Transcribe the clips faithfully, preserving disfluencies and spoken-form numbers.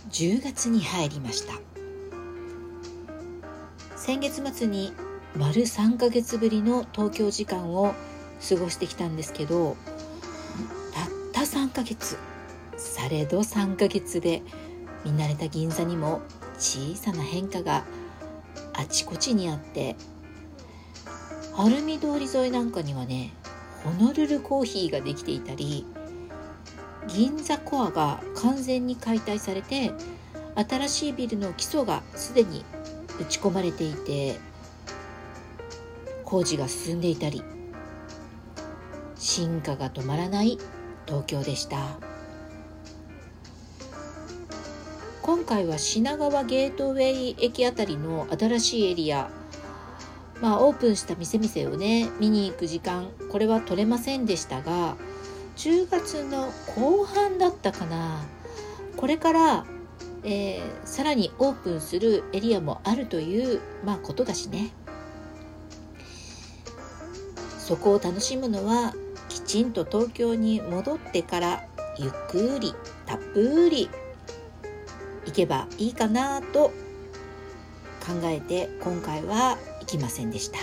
じゅうがつに入りました。先月末に丸さんかげつぶりの東京時間を過ごしてきたんですけど、たったさんかげつ、されどさんかげつで見慣れた銀座にも小さな変化があちこちにあって、晴海通り沿いなんかにはね、ホノルルコーヒーができていたり、銀座コアが完全に解体されて、新しいビルの基礎がすでに打ち込まれていて、工事が進んでいたり、進化が止まらない東京でした。今回は品川ゲートウェイ駅あたりの新しいエリア、まあオープンした店々をね見に行く時間、これは取れませんでしたが、じゅうがつの後半だったかな、これから、えー、さらにオープンするエリアもあるという、まあ、ことだしね。そこを楽しむのはきちんと東京に戻ってからゆっくりたっぷり行けばいいかなと考えて、今回は行きませんでした。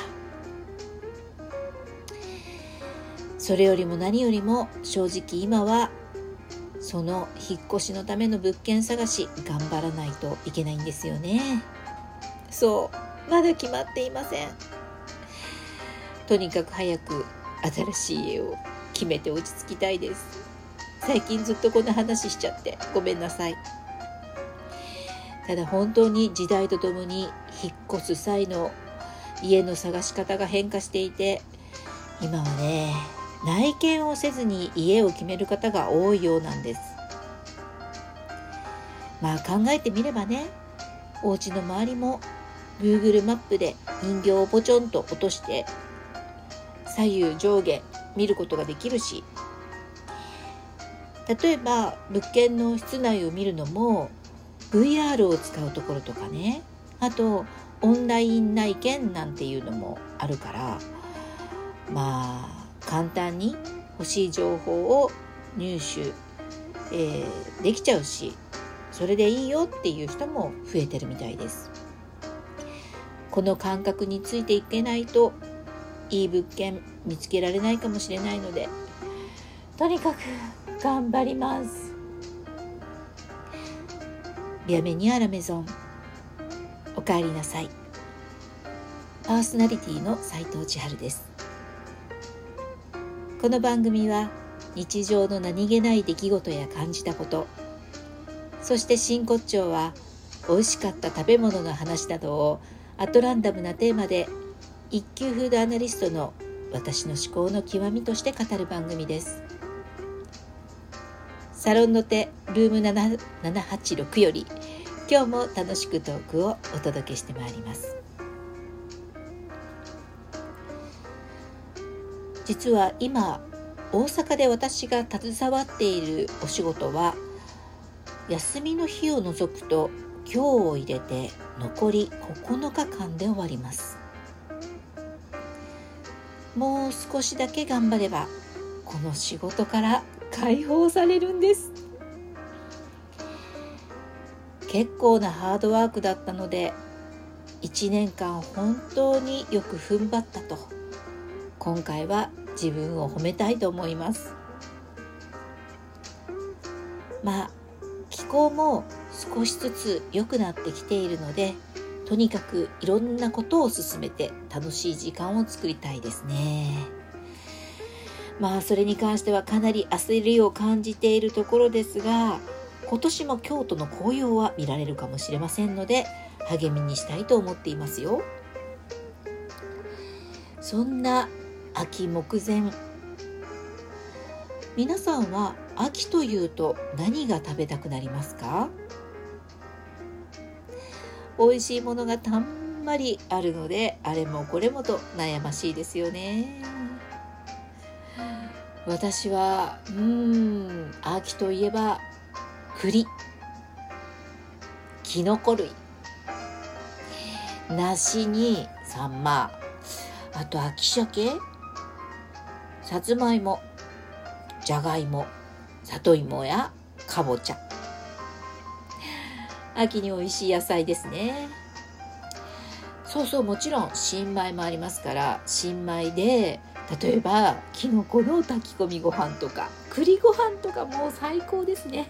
それよりも何よりも正直今はその引っ越しのための物件探し頑張らないといけないんですよね。そう、まだ決まっていません。とにかく早く新しい家を決めて落ち着きたいです。最近ずっとこの話しちゃってごめんなさい。ただ本当に時代とともに引っ越す際の家の探し方が変化していて、今はね、内見をせずに家を決める方が多いようなんです。まあ考えてみればね、お家の周りも Google マップで人形をポチョンと落として左右上下見ることができるし、例えば物件の室内を見るのも ブイアール を使うところとかね、あとオンライン内見なんていうのもあるから、まあ簡単に欲しい情報を入手、えー、できちゃうし、それでいいよっていう人も増えてるみたいです。この感覚についていけないといい物件見つけられないかもしれないので、とにかく頑張ります。ビアメニアラメゾン、おかえりなさい。パーソナリティの斉藤千春です。この番組は日常の何気ない出来事や感じたこと、そして真骨頂は美味しかった食べ物の話などをアトランダムなテーマで一級フードアナリストの私の思考の極みとして語る番組です。サロンの手ルームななはちろくより今日も楽しくトークをお届けしてまいります。実は今大阪で私が携わっているお仕事は、休みの日を除くと今日を入れて残りここのかかんで終わります。もう少しだけ頑張ればこの仕事から解放されるんです。結構なハードワークだったので、いちねんかん本当によく踏ん張ったと、今回は自分を褒めたいと思います。まあ気候も少しずつ良くなってきているので、とにかくいろんなことを進めて楽しい時間を作りたいですね。まあそれに関してはかなり焦りを感じているところですが、今年も京都の紅葉は見られるかもしれませんので、励みにしたいと思っていますよ。そんな秋目前、皆さんは秋というと何が食べたくなりますか？美味しいものがたんまりあるので、あれもこれもと悩ましいですよね。私はうーん秋といえば栗、きのこ類、梨にサンマ、あと秋鮭、さつまいも、じゃがいも、里芋やかぼちゃ、 秋に美味しい野菜ですね。そうそう、もちろん新米もありますから、新米で例えばきのこの炊き込みご飯とか栗ご飯とかもう最高ですね。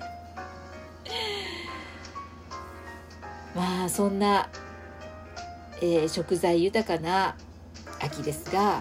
まあそんな、えー、食材豊かな秋ですが、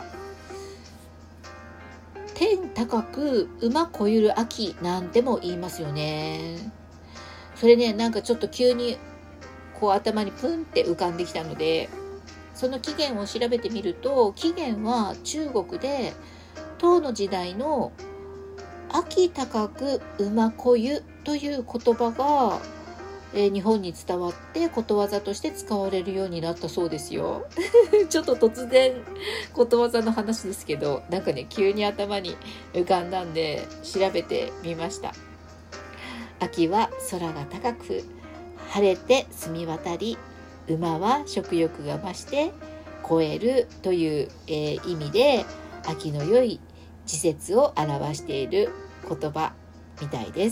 天高く馬こゆる秋なんても言いますよね。それね、なんかちょっと急にこう頭にプンって浮かんできたので、その起源を調べてみると、起源は中国で唐の時代の秋高く馬こゆという言葉が、えー、日本に伝わってことわざとして使われるようになったそうですよ。ちょっと突然ことわざの話ですけど、なんかね急に頭に浮かんだんで調べてみました。秋は空が高く晴れて澄み渡り、馬は食欲が増して肥えるという、えー、意味で秋の良い時節を表している言葉みたいです。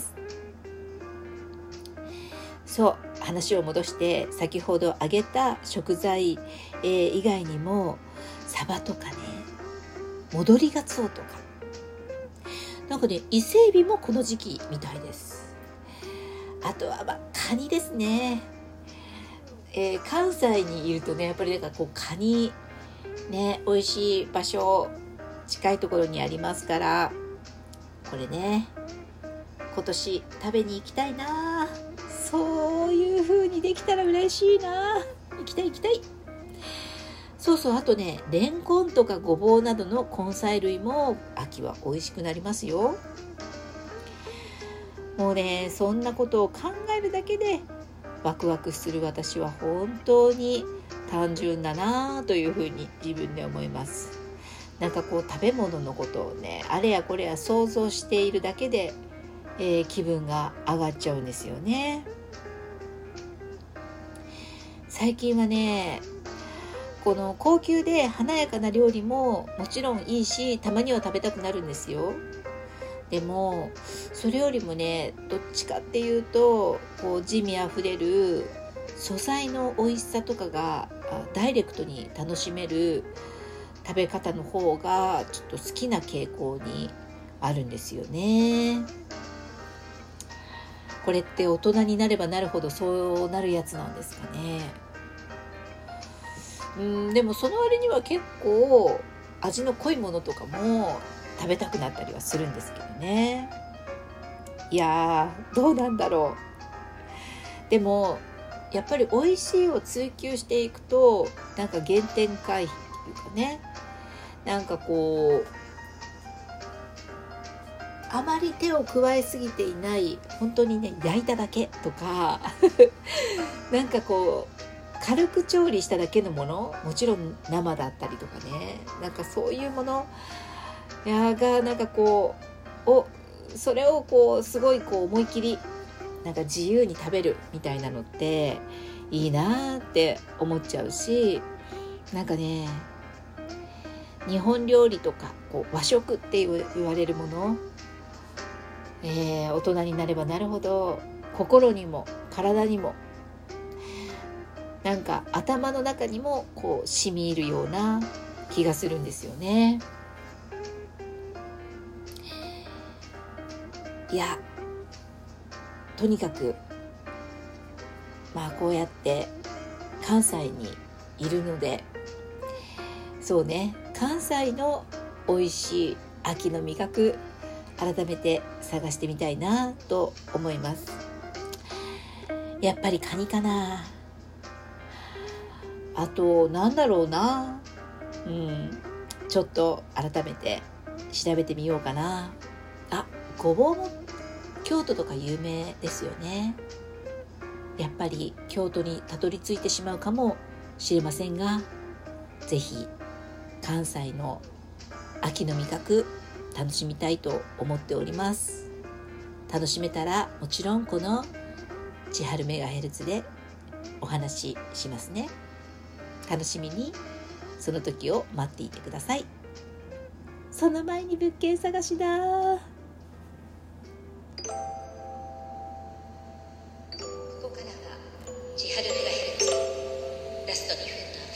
そう、話を戻して先ほど挙げた食材、えー、以外にもサバとかね、戻りガツオとか、なんかね伊勢エビもこの時期みたいです。あとは、まあ、カニですね。えー、関西にいるとね、やっぱりなんかこうカニね、美味しい場所近いところにありますから、これね今年食べに行きたいな。そういう風にできたら嬉しいな。行きたい行きたい。そうそう、あとねレンコンとかごぼうなどの根菜類も秋は美味しくなりますよ。もうねそんなことを考えるだけでワクワクする私は本当に単純だなというふうに自分で思います。なんかこう食べ物のことをねあれやこれや想像しているだけで、えー、気分が上がっちゃうんですよね。最近はねこの高級で華やかな料理ももちろんいいし、たまには食べたくなるんですよ。でもそれよりもねどっちかっていうとこう滋味あふれる素材の美味しさとかがダイレクトに楽しめる食べ方の方がちょっと好きな傾向にあるんですよね。これって大人になればなるほどそうなるやつなんですかね。うんでもその割には結構味の濃いものとかも食べたくなったりはするんですけどね。いやーどうなんだろう。でもやっぱり美味しいを追求していくとなんか原点回避っていうかね、なんかこうあまり手を加えすぎていない本当にね焼いただけとかなんかこう軽く調理しただけのもの、もちろん生だったりとかね、なんかそういうものやがなんかこうおそれをこうすごいこう思い切りなんか自由に食べるみたいなのっていいなって思っちゃうし、なんかね日本料理とかこう和食って言われるもの、えー、大人になればなるほど心にも体にもなんか頭の中にもこう染み入るような気がするんですよね。いやとにかくまあこうやって関西にいるので、そうね関西の美味しい秋の味覚改めて探してみたいなと思います。やっぱりカニかな。あとなんだろうな、うん、ちょっと改めて調べてみようかな。あ、ごぼうも京都とか有名ですよね。やっぱり京都にたどり着いてしまうかもしれませんが、ぜひ関西の秋の味覚楽しみたいと思っております。楽しめたらもちろんこの千春メガヘルツでお話ししますね。楽しみにその時を待っていてください。その前に物件探しだ。ここからは千春メガヘルツラストにふんのアフ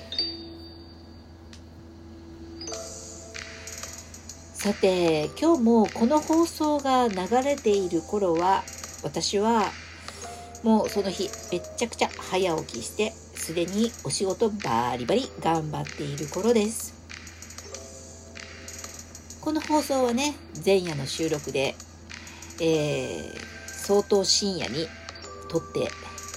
タートーク。さて、今日もこの放送が流れている頃は、私はもうその日めっちゃくちゃ早起きしてすでにお仕事バリバリ頑張っている頃です。この放送はね、前夜の収録で、えー、相当深夜に撮って、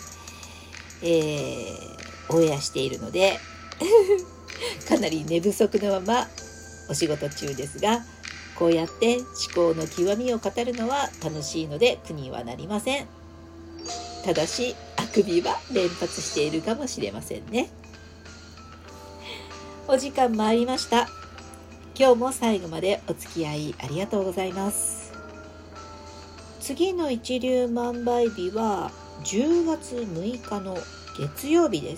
えー、オンエアしているのでかなり寝不足のままお仕事中ですが、こうやって思考の極みを語るのは楽しいので苦にはなりません。ただしあくびは連発しているかもしれませんね。お時間参りました。今日も最後までお付き合いありがとうございます。次の一粒万倍日はじゅうがつむいかの月曜日です。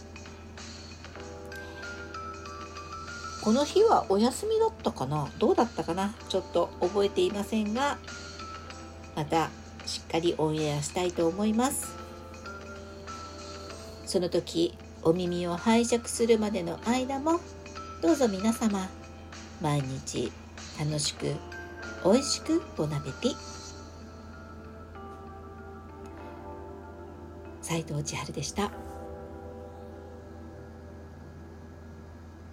この日はお休みだったかな、どうだったかな、ちょっと覚えていませんが、またしっかりオンエアしたいと思います。その時お耳を拝借するまでの間も、どうぞ皆様毎日楽しくおいしくボナペティ。斉藤千春でした。